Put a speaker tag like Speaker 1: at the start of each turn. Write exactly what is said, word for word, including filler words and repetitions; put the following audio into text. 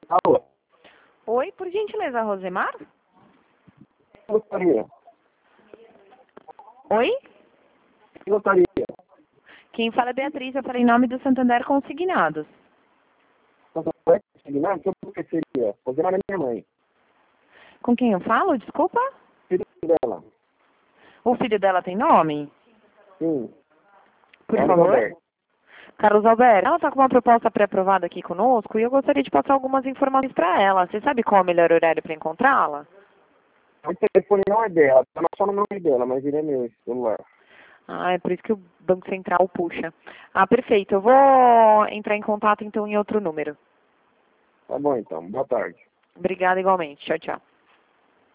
Speaker 1: Alô?
Speaker 2: Oi, por gentileza, Rosemar?
Speaker 1: Gostaria.
Speaker 2: Oi?
Speaker 1: Gostaria.
Speaker 2: Quem fala é Beatriz, eu falei em nome do Santander Consignados.
Speaker 1: Não, que eu seria. Rosemar é minha mãe.
Speaker 2: Com quem eu falo, desculpa?
Speaker 1: Filho dela.
Speaker 2: O filho dela tem nome?
Speaker 1: Sim.
Speaker 2: Por
Speaker 1: Carlos
Speaker 2: favor?
Speaker 1: Alberto.
Speaker 2: Carlos Alberto. Ela está com uma proposta pré-aprovada aqui conosco e eu gostaria de passar algumas informações para ela. Você sabe qual é o melhor horário para encontrá-la?
Speaker 1: O telefone não é dela, tá só no nome dela, mas ele é meu, esse celular.
Speaker 2: Ah, é por isso que o Banco Central puxa. Ah, perfeito. Eu vou entrar em contato então em outro número.
Speaker 1: Tá bom então, boa tarde.
Speaker 2: Obrigada igualmente. Tchau, tchau.